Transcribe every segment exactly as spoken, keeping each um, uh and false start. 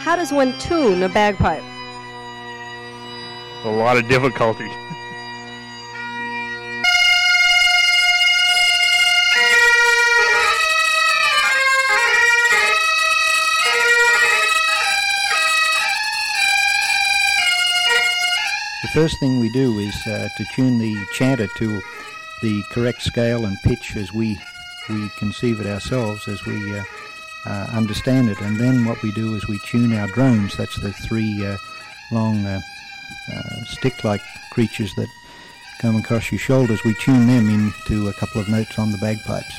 how does one tune a bagpipe? A lot of difficulty. The first thing we do is uh, to tune the chanter to the correct scale and pitch as we we conceive it ourselves, as we uh, uh, understand it. And then what we do is we tune our drones. That's the three uh, long uh, uh, stick-like creatures that come across your shoulders. We tune them into a couple of notes on the bagpipes.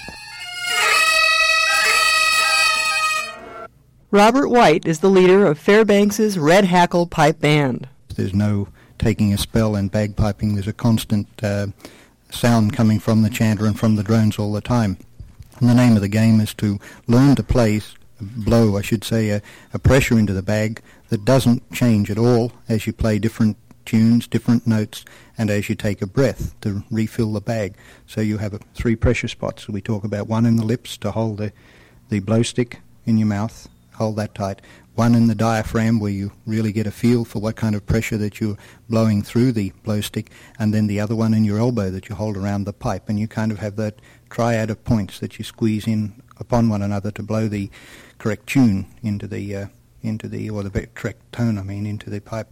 Robert White is the leader of Fairbanks's Red Hackle Pipe Band. There's no taking a spell in bagpiping. There's a constant uh, sound coming from the chanter and from the drones all the time. And the name of the game is to learn to play, blow, I should say, a, a pressure into the bag that doesn't change at all as you play different tunes, different notes, and as you take a breath to refill the bag. So you have a, three pressure spots. We talk about one in the lips to hold the, the blow stick in your mouth, hold that tight. One in the diaphragm where you really get a feel for what kind of pressure that you're blowing through the blow stick, and then the other one in your elbow that you hold around the pipe, and you kind of have that triad of points that you squeeze in upon one another to blow the correct tune into the uh, into the or the correct tone, I mean, into the pipe.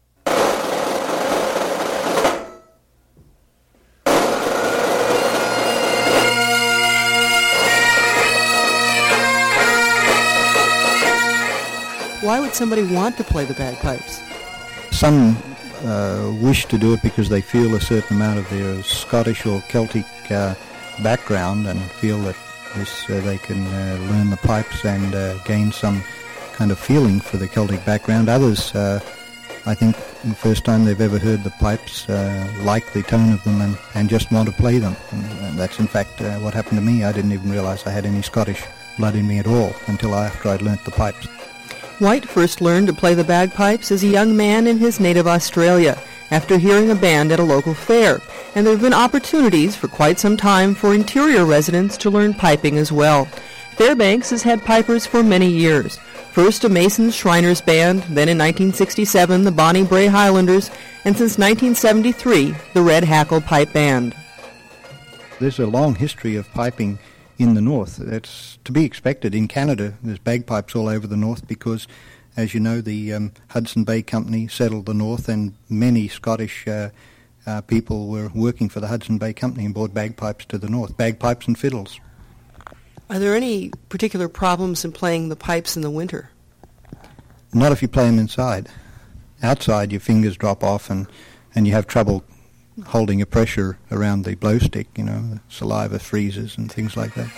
Why would somebody want to play the bagpipes? Some uh, wish to do it because they feel a certain amount of their Scottish or Celtic uh, background and feel that this uh, they can uh, learn the pipes and uh, gain some kind of feeling for the Celtic background. Others, uh, I think, the first time they've ever heard the pipes, uh, like the tone of them and, and just want to play them. And, and that's in fact uh, what happened to me. I didn't even realize I had any Scottish blood in me at all until after I'd learnt the pipes. White first learned to play the bagpipes as a young man in his native Australia after hearing a band at a local fair, and there have been opportunities for quite some time for interior residents to learn piping as well. Fairbanks has had pipers for many years. First a Mason's Shriners Band, then in nineteen sixty-seven the Bonnie Brae Highlanders, and since nineteen seventy-three the Red Hackle Pipe Band. There's a long history of piping in the north. That's to be expected. In Canada, there's bagpipes all over the north because, as you know, the um, Hudson Bay Company settled the north, and many Scottish uh, uh, people were working for the Hudson Bay Company and brought bagpipes to the north, bagpipes and fiddles. Are there any particular problems in playing the pipes in the winter? Not if you play them inside. Outside, your fingers drop off and, and you have trouble holding a pressure around the blow stick, you know, the saliva freezes and things like that.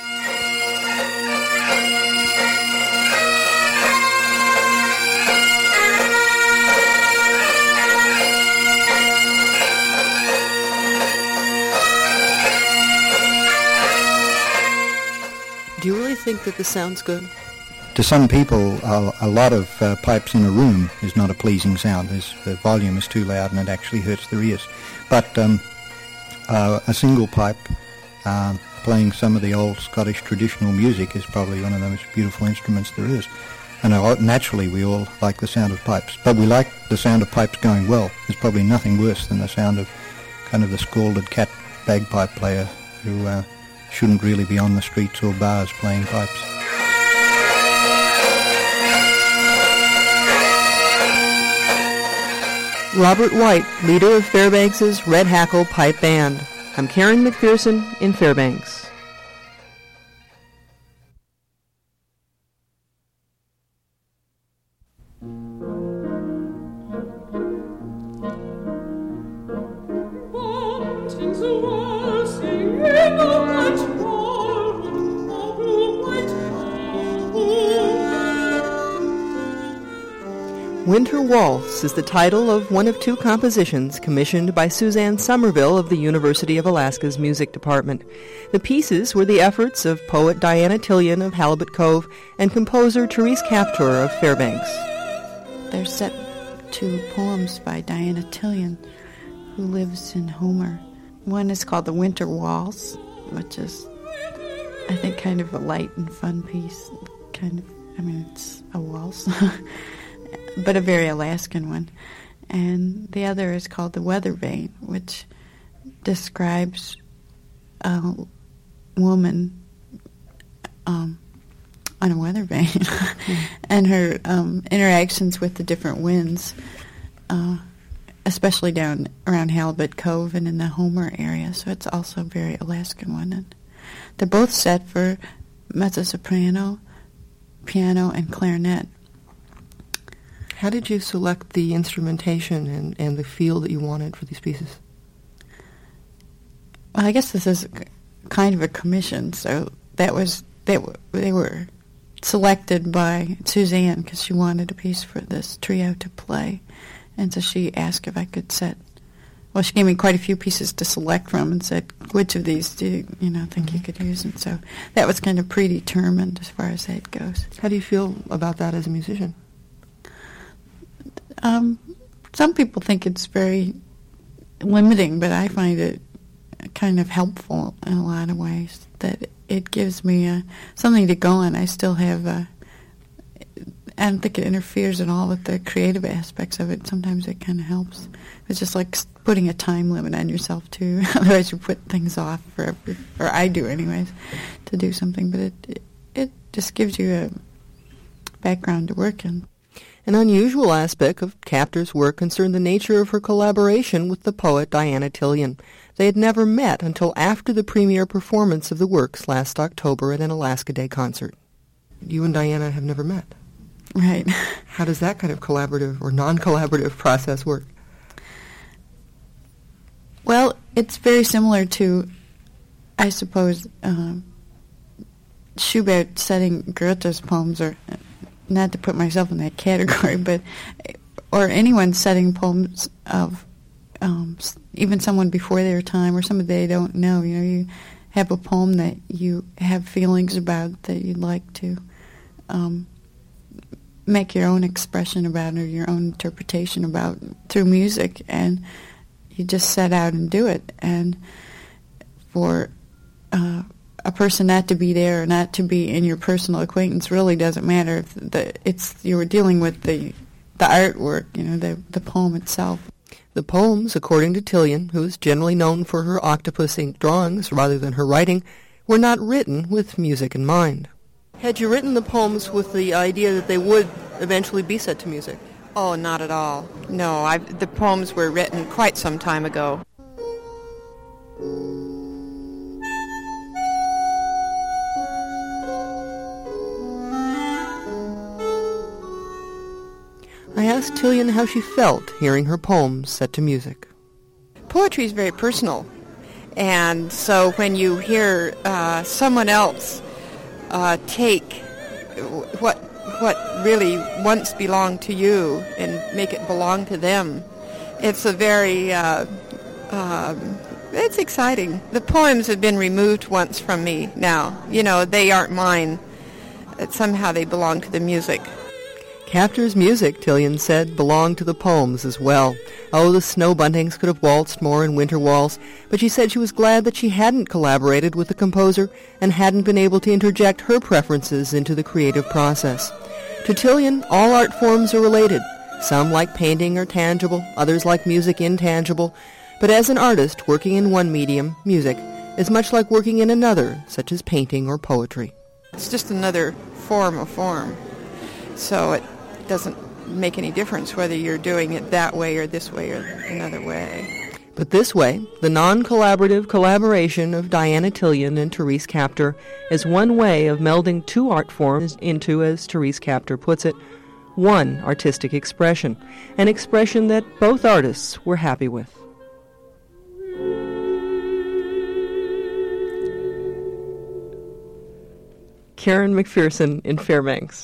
Do you really think that this sounds good? To some people, a, a lot of uh, pipes in a room is not a pleasing sound. There's, the volume is too loud and it actually hurts their ears. But um, uh, a single pipe uh, playing some of the old Scottish traditional music is probably one of the most beautiful instruments there is. And uh, naturally we all like the sound of pipes. But we like the sound of pipes going well. There's probably nothing worse than the sound of kind of the scalded cat bagpipe player who uh, shouldn't really be on the streets or bars playing pipes. Robert White, leader of Fairbanks's Red Hackle Pipe Band. I'm Karen McPherson in Fairbanks. Winter Waltz is the title of one of two compositions commissioned by Suzanne Somerville of the University of Alaska's Music Department. The pieces were the efforts of poet Diana Tillion of Halibut Cove and composer Therese Kaptur of Fairbanks. They're set to poems by Diana Tillion, who lives in Homer. One is called The Winter Waltz, which is, I think, kind of a light and fun piece, kind of I mean, it's a waltz, but a very Alaskan one. And the other is called the Weather Vane, which describes a woman um, on a weather vane and her um, interactions with the different winds, uh, especially down around Halibut Cove and in the Homer area. So it's also a very Alaskan one. And they're both set for mezzo-soprano, piano, and clarinet. How did you select the instrumentation and, and the feel that you wanted for these pieces? Well, I guess this is kind of a commission, so that was they were, they were selected by Suzanne because she wanted a piece for this trio to play, and so she asked if I could set. Well, she gave me quite a few pieces to select from and said, which of these do you, you know, think you could use? And so that was kind of predetermined as far as that goes. How do you feel about that as a musician? Um, some people think it's very limiting, but I find it kind of helpful in a lot of ways, that it gives me uh, something to go on. I still have, uh, I don't think it interferes at all with the creative aspects of it. Sometimes it kind of helps. It's just like putting a time limit on yourself, too. Otherwise you put things off forever, or I do anyways, to do something. But it, it, it just gives you a background to work in. An unusual aspect of Kapter's work concerned the nature of her collaboration with the poet Diana Tillion. They had never met until after the premiere performance of the works last October at an Alaska Day concert. You and Diana have never met. Right. How does that kind of collaborative or non-collaborative process work? Well, it's very similar to, I suppose, um, Schubert setting Goethe's poems, or not to put myself in that category, but or anyone setting poems of um, even someone before their time or somebody they don't know. You know, you have a poem that you have feelings about that you'd like to um, make your own expression about or your own interpretation about through music, and you just set out and do it. And for uh, a person not to be there or not to be in your personal acquaintance really doesn't matter. If the, it's you were dealing with the the artwork, you know, the the poem itself. The poems, according to Tillion, who is generally known for her octopus ink drawings rather than her writing, were not written with music in mind. Had you written the poems with the idea that they would eventually be set to music? Oh, not at all. No, I, the poems were written quite some time ago. I asked Tillion how she felt hearing her poems set to music. Poetry is very personal, and so when you hear uh, someone else uh, take what what really once belonged to you and make it belong to them, it's a very uh, um, it's exciting. The poems have been removed once from me now. You know, they aren't mine. It, somehow they belong to the music. Kapter's music, Tillion said, belonged to the poems as well. Oh, the Snow Buntings could have waltzed more in Winter Waltz, but she said she was glad that she hadn't collaborated with the composer and hadn't been able to interject her preferences into the creative process. To Tillion, all art forms are related. Some, like painting, are tangible, others, like music, intangible. But as an artist working in one medium, music, is much like working in another, such as painting or poetry. It's just another form of form. So it doesn't make any difference whether you're doing it that way or this way or another way. But this way, the non-collaborative collaboration of Diana Tillion and Therese Kapter is one way of melding two art forms into, as Therese Kapter puts it, one artistic expression, an expression that both artists were happy with. Karen McPherson in Fairbanks.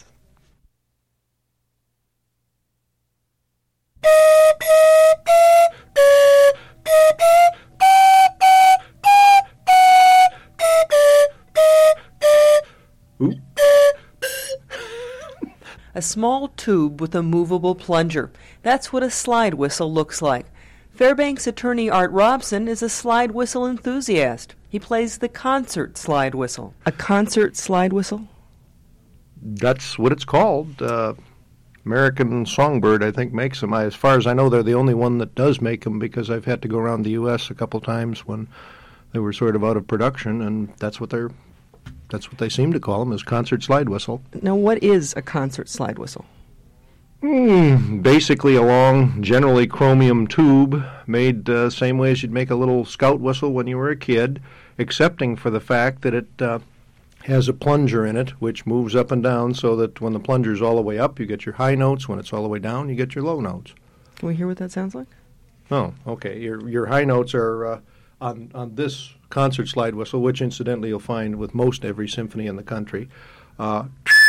A small tube with a movable plunger. That's what a slide whistle looks like. Fairbanks attorney Art Robson is a slide whistle enthusiast. He plays the concert slide whistle. A concert slide whistle? that's what it's called. Uh, American Songbird, I think, makes them. I, as far as I know, they're the only one that does make them, because I've had to go around the U S a couple times when they were sort of out of production, and that's what they're that's what they seem to call them, is concert slide whistle. Now, what is a concert slide whistle? Mm, basically a long, generally chromium tube made the uh, same way as you'd make a little scout whistle when you were a kid, excepting for the fact that it uh, has a plunger in it, which moves up and down, so that when the plunger's all the way up, you get your high notes. When it's all the way down, you get your low notes. Can we hear what that sounds like? Oh, okay. Your your high notes are uh, on on this concert slide whistle, which incidentally you'll find with most every symphony in the country. Uh,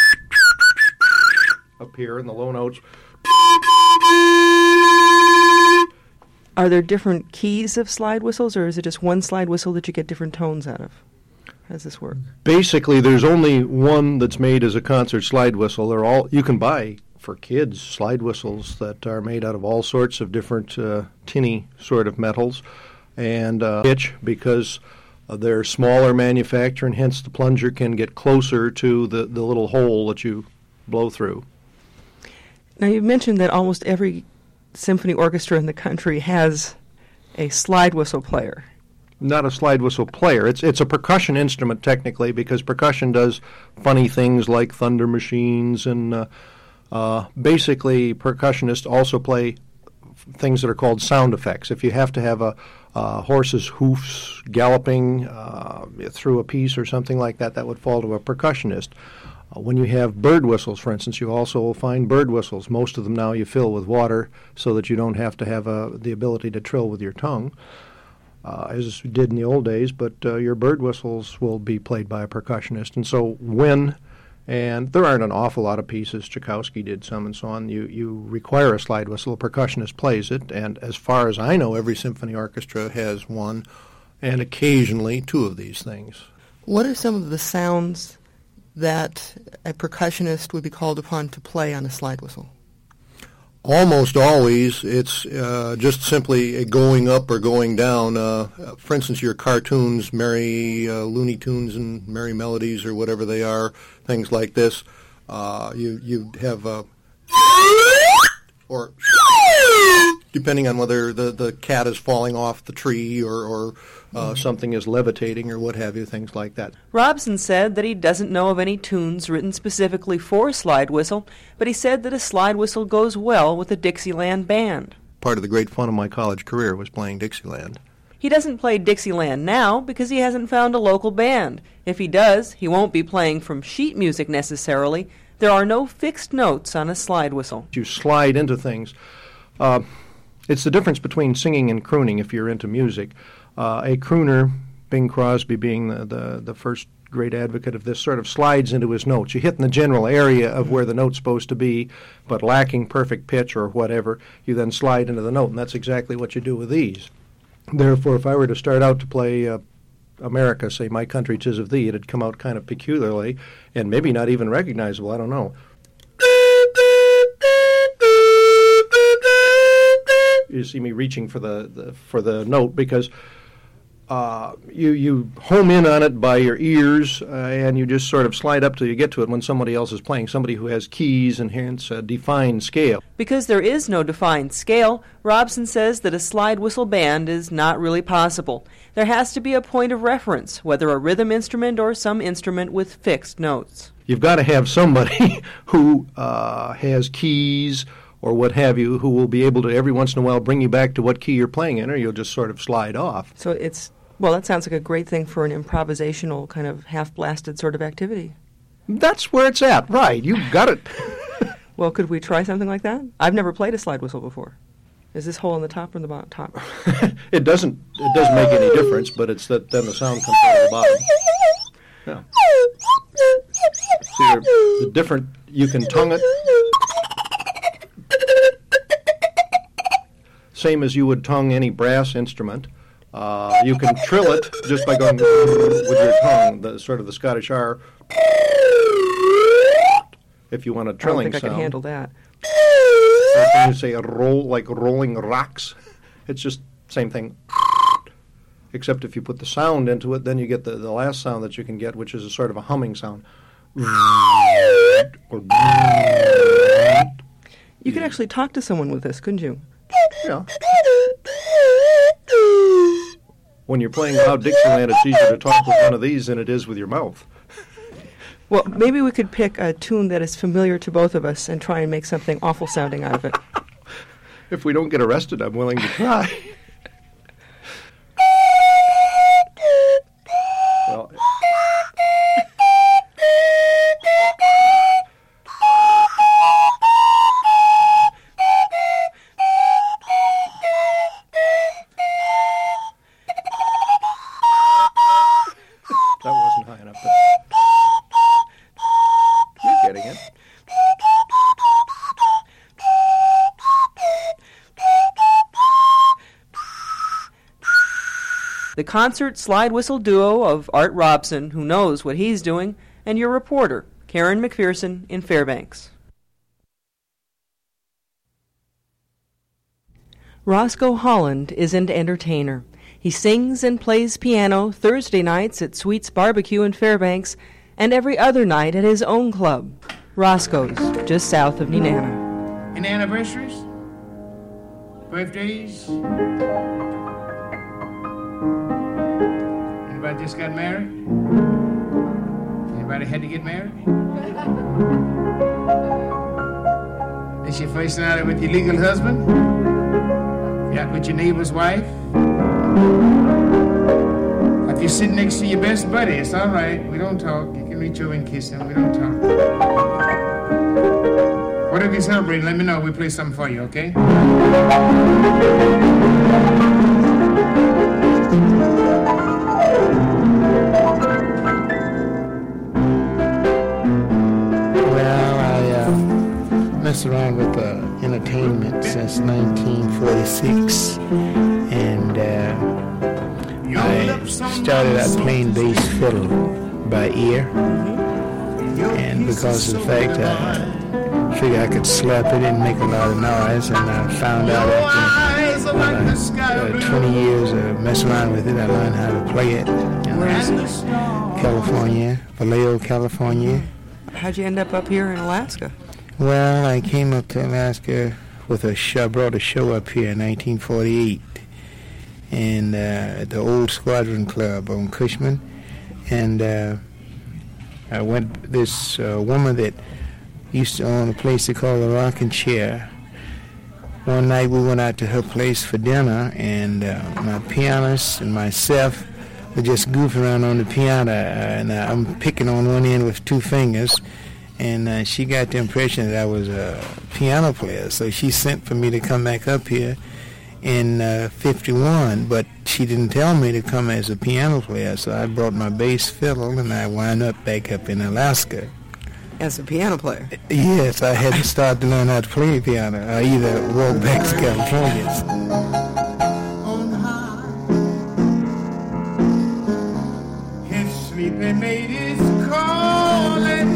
up here, and the low notes. Are there different keys of slide whistles, or is it just one slide whistle that you get different tones out of? How does this work? Basically, there's only one that's made as a concert slide whistle. They're all you can buy for kids slide whistles that are made out of all sorts of different uh, tinny sort of metals and uh, pitch, because uh, they're smaller manufacture, and hence the plunger can get closer to the, the little hole that you blow through. Now, you've mentioned that almost every symphony orchestra in the country has a slide whistle player. Not a slide whistle player. It's it's a percussion instrument technically, because percussion does funny things like thunder machines, and uh, uh, basically percussionists also play f- things that are called sound effects. If you have to have a uh, horse's hoofs galloping uh, through a piece or something like that, that would fall to a percussionist. Uh, when you have bird whistles, for instance, you also will find bird whistles. Most of them now you fill with water so that you don't have to have uh, the ability to trill with your tongue. Uh, as we did in the old days, but uh, your bird whistles will be played by a percussionist. And so when, and there aren't an awful lot of pieces, Tchaikovsky did some and so on, you, you require a slide whistle, a percussionist plays it, and as far as I know, every symphony orchestra has one, and occasionally two of these things. What are some of the sounds that a percussionist would be called upon to play on a slide whistle? Almost always, it's uh, just simply a going up or going down. Uh, for instance, your cartoons, Merry uh, Looney Tunes and Merry Melodies or whatever they are, things like this. Uh, you you have uh, or depending on whether the, the cat is falling off the tree or, or uh, something is levitating or what have you, things like that. Robson said that he doesn't know of any tunes written specifically for slide whistle, but he said that a slide whistle goes well with a Dixieland band. Part of the great fun of my college career was playing Dixieland. He doesn't play Dixieland now because he hasn't found a local band. If he does, he won't be playing from sheet music necessarily. There are no fixed notes on a slide whistle. You slide into things. Uh, it's the difference between singing and crooning if you're into music. Uh, a crooner, Bing Crosby being the, the, the first great advocate of this, sort of slides into his notes. You hit in the general area of where the note's supposed to be, but lacking perfect pitch or whatever, you then slide into the note, and that's exactly what you do with these. Therefore, if I were to start out to play uh, America, say, My Country 'Tis of Thee, it'd come out kind of peculiarly and maybe not even recognizable, I don't know. You see me reaching for the, the for the note because uh, you you home in on it by your ears uh, and you just sort of slide up till you get to it when somebody else is playing, somebody who has keys and hence a defined scale. Because there is no defined scale, Robson says that a slide whistle band is not really possible. There has to be a point of reference, whether a rhythm instrument or some instrument with fixed notes. You've got to have somebody who uh, has keys or what have you, who will be able to every once in a while bring you back to what key you're playing in, or you'll just sort of slide off. So it's, well, that sounds like a great thing for an improvisational kind of half-blasted sort of activity. That's where it's at, right. You got it. Well, could we try something like that? I've never played a slide whistle before. Is this hole on the top or the bottom? Top? It doesn't It doesn't make any difference, but it's that then the sound comes out of the bottom. Yeah. So the different, you can tongue it. Same as you would tongue any brass instrument. Uh, you can trill it just by going with your tongue, the sort of the Scottish R. If you want a trilling sound. I don't think I can handle that. Or can you say a roll, like rolling rocks? It's just same thing. Except if you put the sound into it, then you get the, the last sound that you can get, which is a sort of a humming sound. or You could actually talk to someone with this, couldn't you? yeah. When you're playing Loud Dixieland, it's easier to talk with one of these than it is with your mouth. Well, maybe we could pick a tune that is familiar to both of us and try and make something awful sounding out of it. If we don't get arrested, I'm willing to try. Well, that wasn't high enough. But you're getting it. The concert slide whistle duo of Art Robson, who knows what he's doing, and your reporter, Karen McPherson in Fairbanks. Roscoe Holland is an entertainer. He sings and plays piano Thursday nights at Sweet's Barbecue in Fairbanks and every other night at his own club, Roscoe's, just south of Nenana. Any anniversaries? Birthdays? Anybody just got married? Anybody had to get married? Is your first night out with your legal husband? You out with your neighbor's wife? If you're sitting next to your best buddy, it's all right. We don't talk. You can reach over and kiss him. We don't talk. Whatever you're celebrating, let me know. We'll play something for you, okay? Messed around with uh, entertainment since nineteen forty-six, and uh, I started out playing bass fiddle by ear, and because of the fact I figured I could slap it and make a lot of noise, and I found out after uh, uh, twenty years of messing around with it, I learned how to play it in California, Vallejo, California. How'd you end up up here in Alaska? Well, I came up to Alaska with a show, brought a show up here in nineteen forty-eight, and uh, at the Old Squadron Club on Cushman, and uh, I went. This uh, woman that used to own a place they call the Rocking Chair. One night we went out to her place for dinner, and uh, my pianist and myself were just goofing around on the piano, uh, and uh, I'm picking on one end with two fingers. And uh, she got the impression that I was a piano player, so she sent for me to come back up here in uh, fifty-one, but she didn't tell me to come as a piano player, so I brought my bass fiddle, and I wound up back up in Alaska. As a piano player? Yes, I had to start to learn how to play piano, or either walk back to California. On high, his sleeping mate is calling.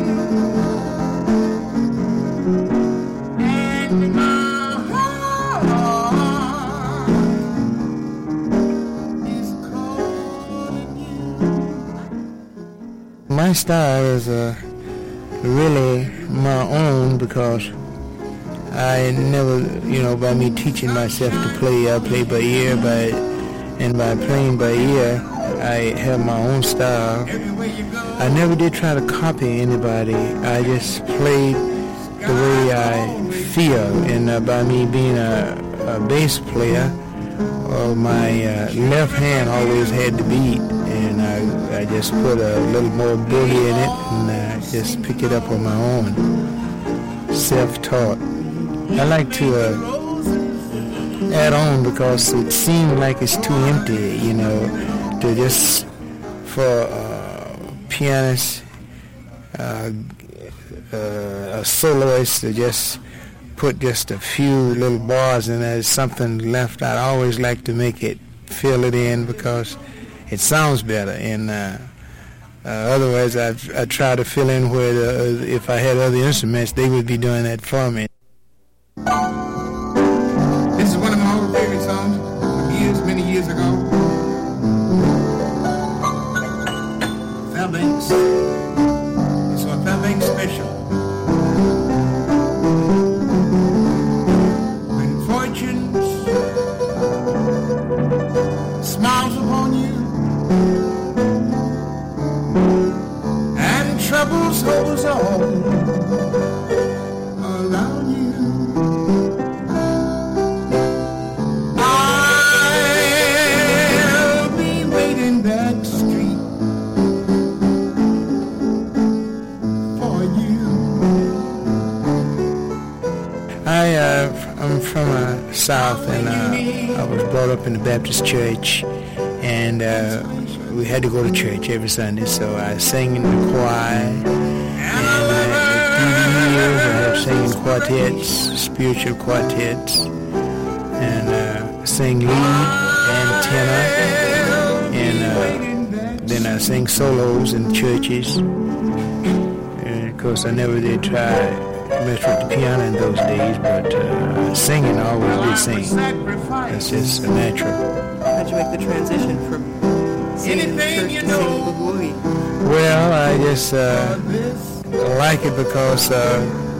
My style is uh, really my own because I never, you know, by me teaching myself to play, I play by ear, by, and by playing by ear, I have my own style. I never did try to copy anybody. I just played the way I feel, and uh, by me being a, a bass player, uh, my uh, left hand always had the beat, and I, I just put a little more boogie in it, and I just pick it up on my own, self-taught. I like to uh, add on because it seems like it's too empty, you know, to just, for uh, pianists, uh, uh, a soloist to just put just a few little bars and there's something left out. I always like to make it, fill it in because it sounds better. And uh, uh, otherwise, I I try to fill in where the, if I had other instruments, they would be doing that for me. This is one of my old favorite songs from years, many years ago. Fairbanks. It's a Fairbanks special. I, uh, I'm from uh, South, and uh, I was brought up in the Baptist church, and uh, we had to go to church every Sunday, so I sang in the choir, and uh, through the years I have sang in quartets, spiritual quartets, and uh, sang lead and tenor, and uh, then I sang solos in churches. And of course, I never did try mess with the piano in those days, but uh, singing, I always did sing. It's just a natural. How'd you make the transition from singing in the church to singing boogie? Well, I just uh, like it because uh,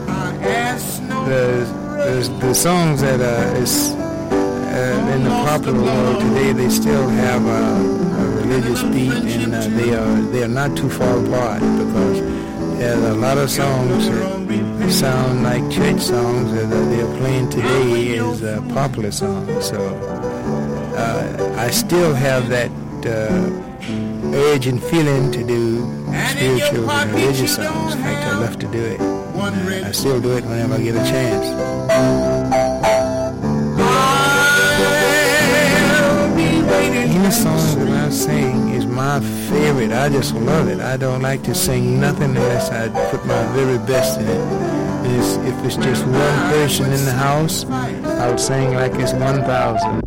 the, the the songs that uh, is uh, in the popular world today, they still have a, a religious beat, and uh, they are they are not too far apart, because there's a lot of songs that sound like church songs that they're playing today as uh, popular songs. So uh, I still have that uh, urge and feeling to do spiritual and religious songs. In fact, I love to do it. And, uh, I still do it whenever I get a chance. Any song that I sing is my favorite. I just love it. I don't like to sing nothing unless I put my very best in it. And it's, if it's just one person in the house, I'll sing like it's one thousand.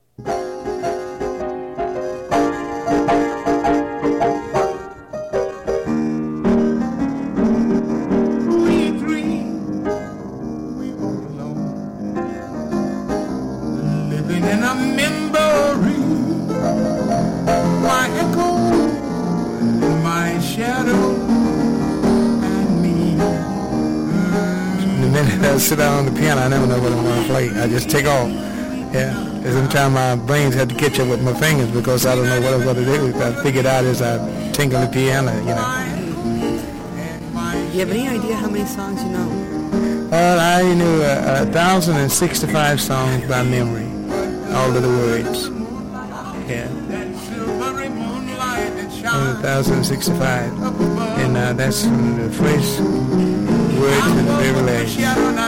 I sit down on the piano, I never know what I'm going to play. I just take off. Yeah. Sometimes my brains have to catch up with my fingers because I don't know what I'm going to do. I figure it out as I tinkle the piano, you know. Do you have any idea how many songs you know? Well, I knew uh, one thousand sixty-five songs by memory, all of the words. Yeah. one thousand sixty-five. And uh, that's from the first word to the very last.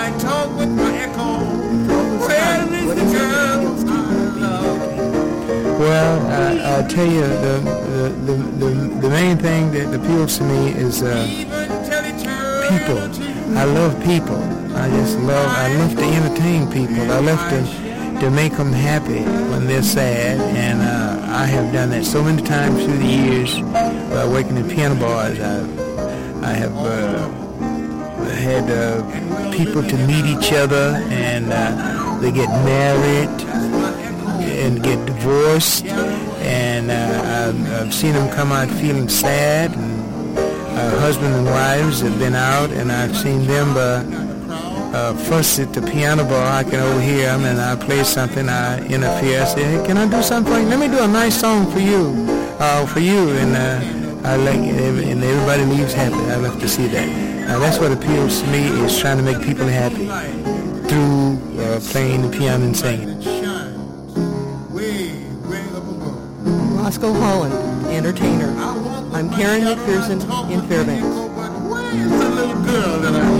Well, I, I'll tell you, the, the, the, the, the main thing that appeals to me is uh, people. I love people. I just love, I love to entertain people. I love to, to make them happy when they're sad, and uh, I have done that so many times through the years by working at piano bars. I, I have uh, had uh, people to meet each other, and uh, they get married and get divorced, and uh, I've, I've seen them come out feeling sad, and uh, husband and wives have been out, and I've seen them uh, uh, fuss at the piano bar. I can overhear them, and I play something, I interfere, I say, hey, can I do something for you? Let me do a nice song for you, uh, for you, and uh, I like it, and everybody leaves happy. I love to see that. Now that's what appeals to me, is trying to make people happy through uh, playing the piano and singing. Roscoe Holland, entertainer. I'm Karen McPherson in Fairbanks. Where's the little girl that I